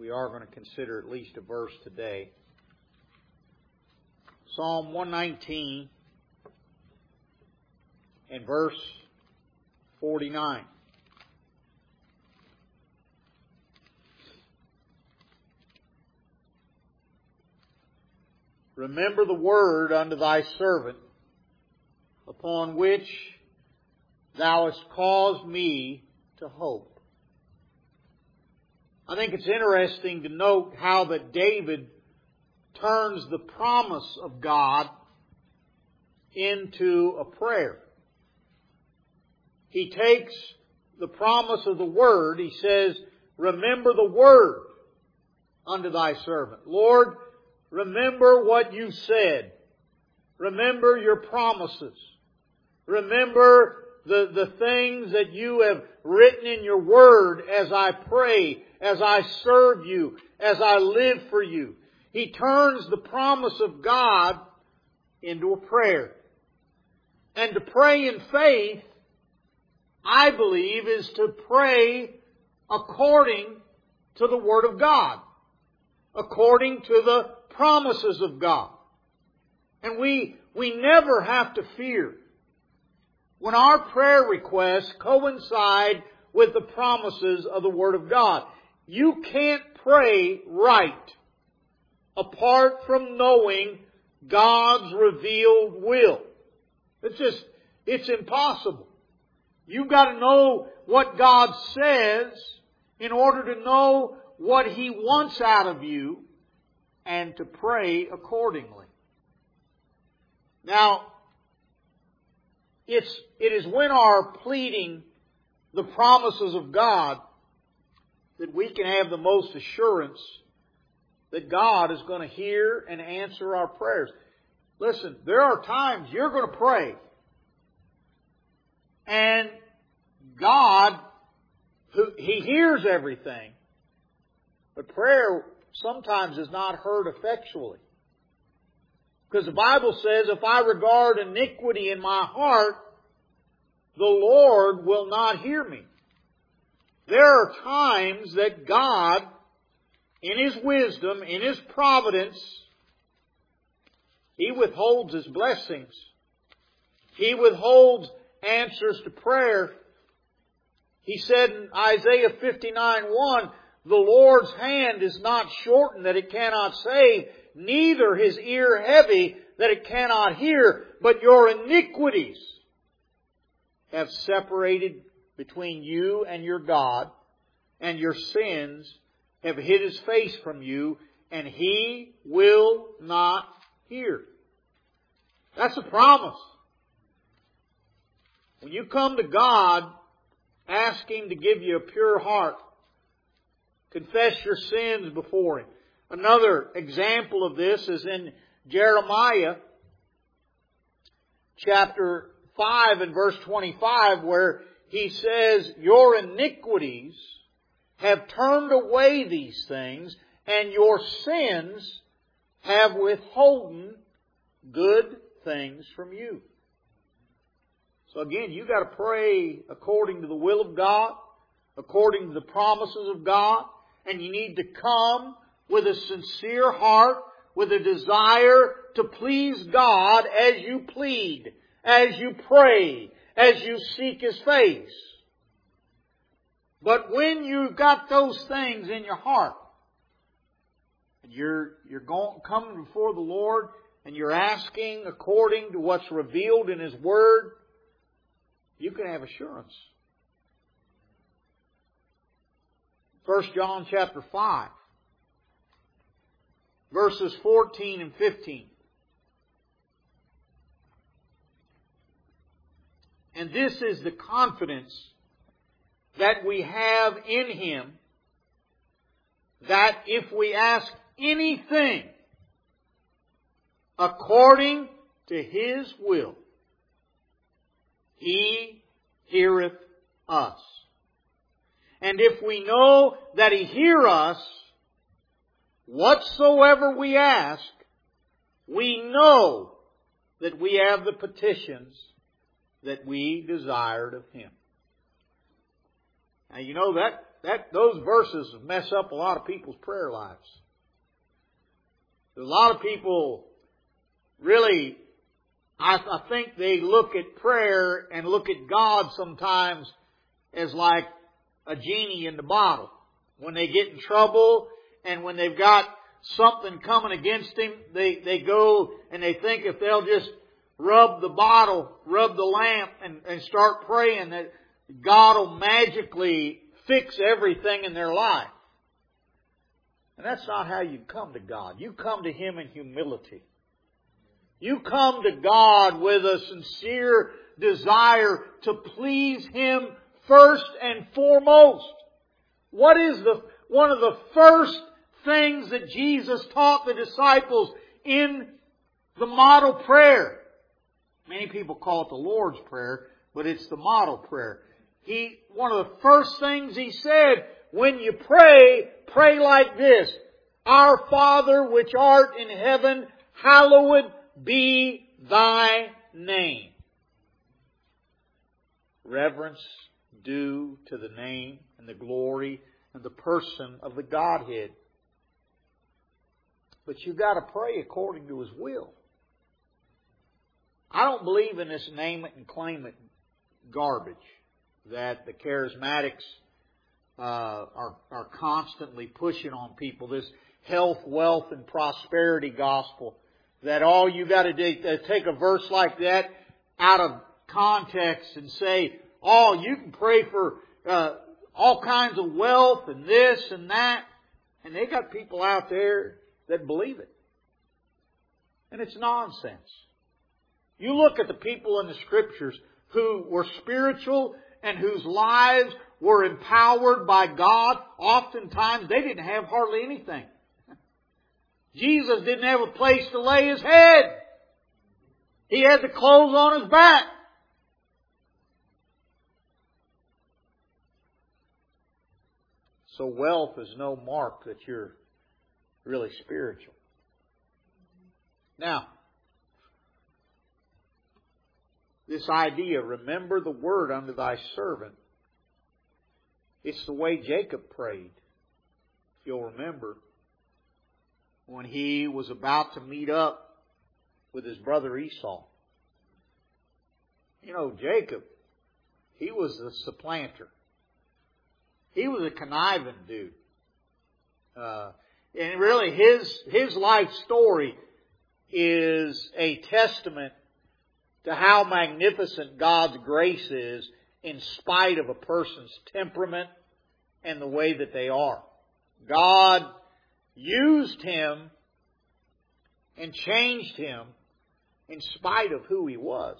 we are going to consider at least a verse today. Psalm 119 and verse 49. Remember the word unto thy servant, upon which thou hast caused me to hope. I think it's interesting to note how that David turns the promise of God into a prayer. He takes the promise of the word, he says, remember the word unto thy servant. Lord, remember what you said. Remember your promises. Remember the things that you have written in your word as I pray, as I serve you, as I live for you. He turns the promise of God into a prayer. And to pray in faith, I believe, is to pray according to the Word of God, according to the promises of God. And we never have to fear when our prayer requests coincide with the promises of the Word of God. You can't pray right apart from knowing God's revealed will. It's impossible. You've got to know what God says in order to know what He wants out of you and to pray accordingly. Now, it is when our pleading the promises of God that we can have the most assurance that God is going to hear and answer our prayers. Listen, there are times you're going to pray and God, He hears everything, but prayer sometimes is not heard effectually. Because the Bible says, if I regard iniquity in my heart, the Lord will not hear me. There are times that God, in His wisdom, in His providence, He withholds His blessings. He withholds answers to prayer. He said in Isaiah 59:1, the Lord's hand is not shortened that it cannot save, neither His ear heavy that it cannot hear, but your iniquities have separated between you and your God, and your sins have hid His face from you, and He will not hear. That's a promise. When you come to God, ask Him to give you a pure heart. Confess your sins before Him. Another example of this is in Jeremiah chapter 5 and verse 25, where he says, your iniquities have turned away these things, and your sins have withholden good things from you. So again, you've got to pray according to the will of God, according to the promises of God, and you need to come with a sincere heart, with a desire to please God as you plead, as you pray, as you seek His face. But when you've got those things in your heart, and you're coming before the Lord, and you're asking according to what's revealed in His Word, you can have assurance. 1 John chapter 5, verses 14 and 15. And this is the confidence that we have in Him, that if we ask anything according to His will, He heareth us. And if we know that He hear us, whatsoever we ask, we know that we have the petitions that we desired of Him. Now you know those verses mess up a lot of people's prayer lives. A lot of people really, I think they look at prayer and look at God sometimes as like a genie in the bottle. When they get in trouble and when they've got something coming against Him, they go and they think if they'll just rub the bottle, rub the lamp and start praying that God will magically fix everything in their life. And that's not how you come to God. You come to Him in humility. You come to God with a sincere desire to please Him first and foremost. What is one of the first things that Jesus taught the disciples in the model prayer? Many people call it the Lord's Prayer, but it's the model prayer. One of the first things He said, when you pray, pray like this: Our Father which art in heaven, hallowed be Thy name. Reverence due to the name and the glory and the person of the Godhead. But you've got to pray according to His will. I don't believe in this name it and claim it garbage that the charismatics are constantly pushing on people. This health, wealth, and prosperity gospel. That all you got to do is take a verse like that out of context and say, oh, you can pray for all kinds of wealth and this and that. And they got people out there that believe it. And it's nonsense. You look at the people in the Scriptures who were spiritual and whose lives were empowered by God. Oftentimes they didn't have hardly anything. Jesus didn't have a place to lay His head. He had the clothes on His back. So wealth is no mark that you're really spiritual. Now, this idea, remember the word unto thy servant, it's the way Jacob prayed. If you'll remember, when he was about to meet up with his brother Esau. You know, Jacob, he was the supplanter. He was a conniving dude. And really his life story is a testament to how magnificent God's grace is in spite of a person's temperament and the way that they are. God used him and changed him in spite of who he was.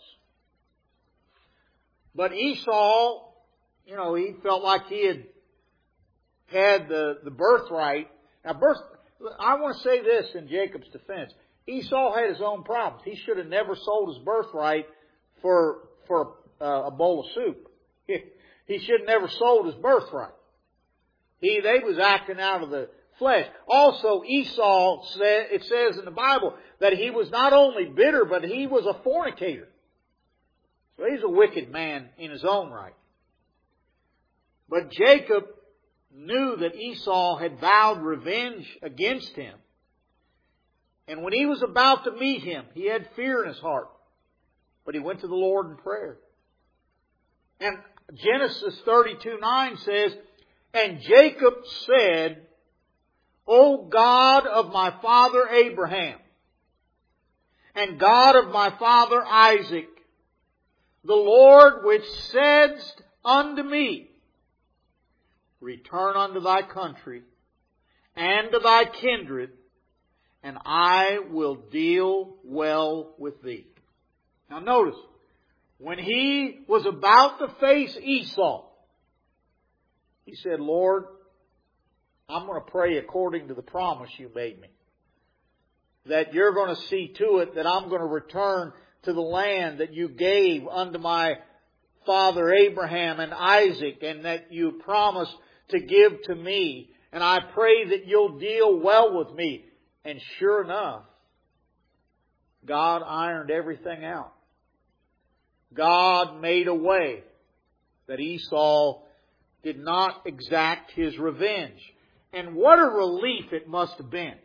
But Esau, you know, he felt like he had the birthright. Now, I want to say this in Jacob's defense. Esau had his own problems. He should have never sold his birthright for a bowl of soup. He should have never sold his birthright. They was acting out of the flesh. Also, Esau, it says in the Bible that he was not only bitter, but he was a fornicator. So he's a wicked man in his own right. But Jacob knew that Esau had vowed revenge against him. And when he was about to meet him, he had fear in his heart. But he went to the Lord in prayer. And Genesis 32:9 says, And Jacob said, O God of my father Abraham, and God of my father Isaac, the Lord which saidst unto me, Return unto thy country and to thy kindred, and I will deal well with thee. Now notice, when he was about to face Esau, he said, Lord, I'm going to pray according to the promise you made me. That you're going to see to it that I'm going to return to the land that you gave unto my father Abraham and Isaac, and that you promised to give to me. And I pray that you'll deal well with me. And sure enough, God ironed everything out. God made a way that Esau did not exact His revenge. And what a relief it must have been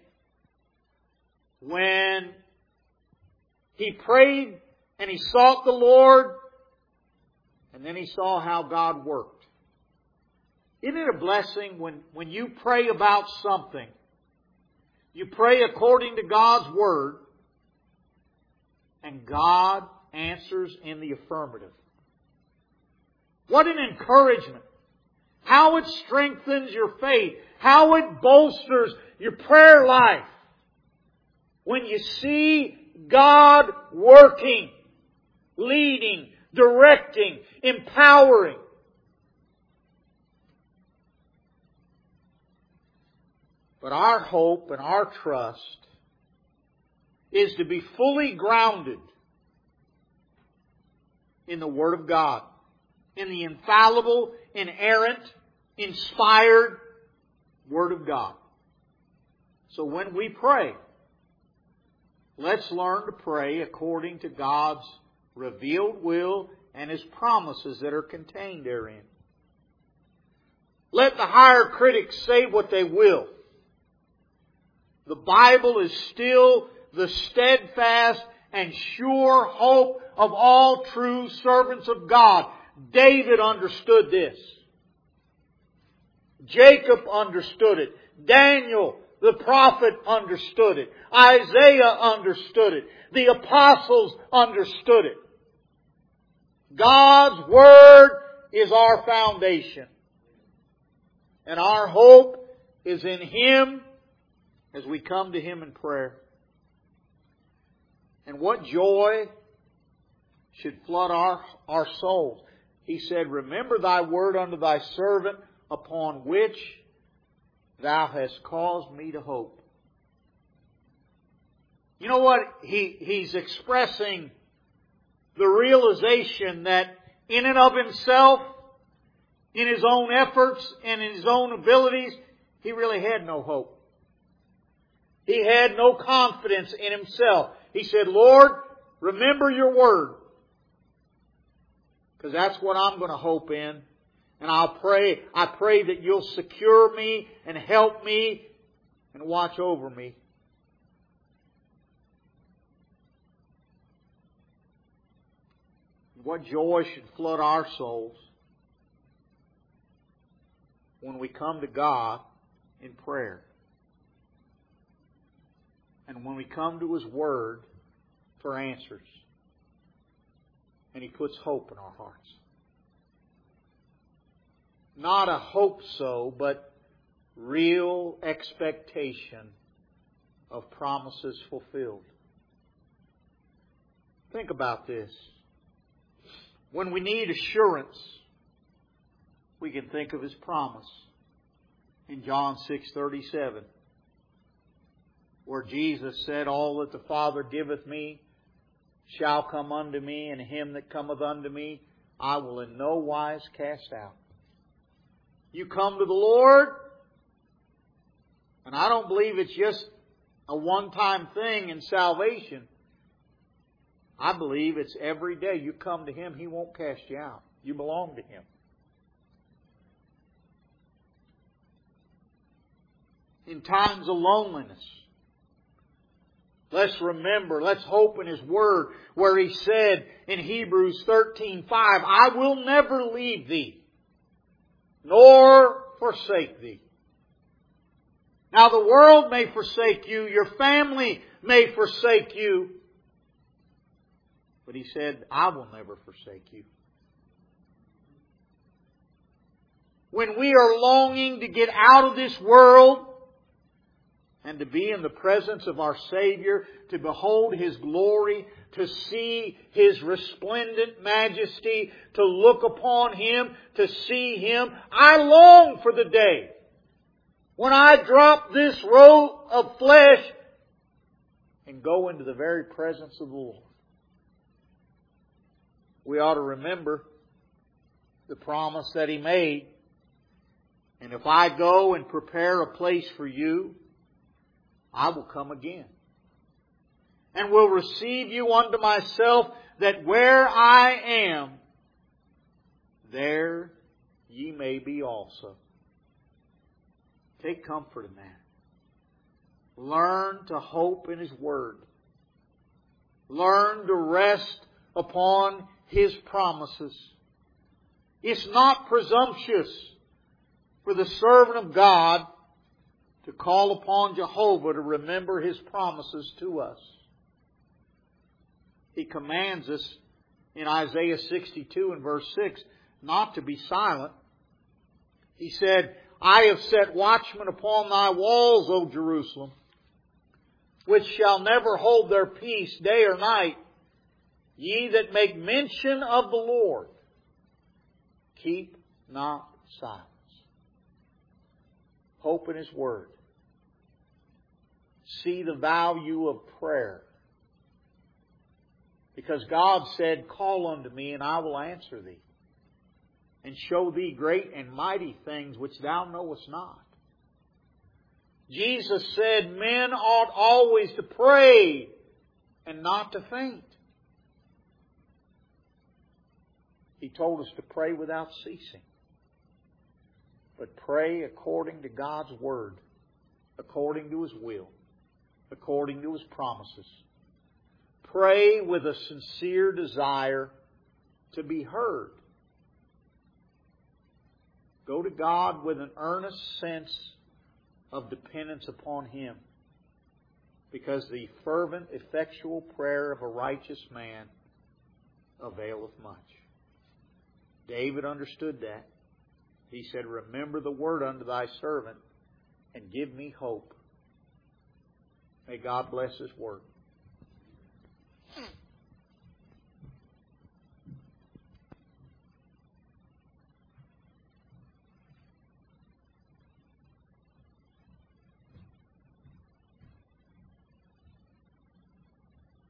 when he prayed and he sought the Lord, and then he saw how God worked. Isn't it a blessing when you pray about something, you pray according to God's Word, and God answers in the affirmative? What an encouragement. How it strengthens your faith. How it bolsters your prayer life. When you see God working, leading, directing, empowering. But our hope and our trust is to be fully grounded in the Word of God, in the infallible, inerrant, inspired Word of God. So when we pray, let's learn to pray according to God's revealed will and His promises that are contained therein. Let the higher critics say what they will. The Bible is still the steadfast and sure hope of all true servants of God. David understood this. Jacob understood it. Daniel, the prophet, understood it. Isaiah understood it. The apostles understood it. God's Word is our foundation. And our hope is in Him as we come to Him in prayer. And what joy should flood our souls. He said, remember Thy word unto Thy servant, upon which Thou hast caused me to hope. You know what? He's expressing the realization that in and of himself, in his own efforts and in his own abilities, he really had no hope. He had no confidence in himself. He said, Lord, remember Your word. Because that's what I'm going to hope in. And I pray that You'll secure me and help me and watch over me. What joy should flood our souls when we come to God in prayer. And when we come to His Word for answers. And He puts hope in our hearts. Not a hope so, but real expectation of promises fulfilled. Think about this. When we need assurance, we can think of His promise in John 6:37. Where Jesus said, all that the Father giveth me shall come unto me, and him that cometh unto me I will in no wise cast out. You come to the Lord, and I don't believe it's just a one-time thing in salvation. I believe it's every day. You come to Him, He won't cast you out. You belong to Him. In times of loneliness, let's remember, let's hope in His Word where He said in Hebrews 13:5, I will never leave thee, nor forsake thee. Now the world may forsake you, your family may forsake you, but He said, I will never forsake you. When we are longing to get out of this world, and to be in the presence of our Savior, to behold His glory, to see His resplendent majesty, to look upon Him, to see Him. I long for the day when I drop this robe of flesh and go into the very presence of the Lord. We ought to remember the promise that He made. And if I go and prepare a place for you, I will come again, and will receive you unto myself, that where I am, there ye may be also. Take comfort in that. Learn to hope in His Word. Learn to rest upon His promises. It's not presumptuous for the servant of God to call upon Jehovah to remember His promises to us. He commands us in Isaiah 62 and verse 6 not to be silent. He said, I have set watchmen upon thy walls, O Jerusalem, which shall never hold their peace day or night. Ye that make mention of the Lord, keep not silence. Hope in His Word. See the value of prayer. Because God said, call unto me and I will answer thee, and show thee great and mighty things which thou knowest not. Jesus said men ought always to pray and not to faint. He told us to pray without ceasing. But pray according to God's Word, according to His will, according to His promises. Pray with a sincere desire to be heard. Go to God with an earnest sense of dependence upon Him, because the fervent, effectual prayer of a righteous man availeth much. David understood that. He said, remember the word unto thy servant and give me hope. May God bless His word.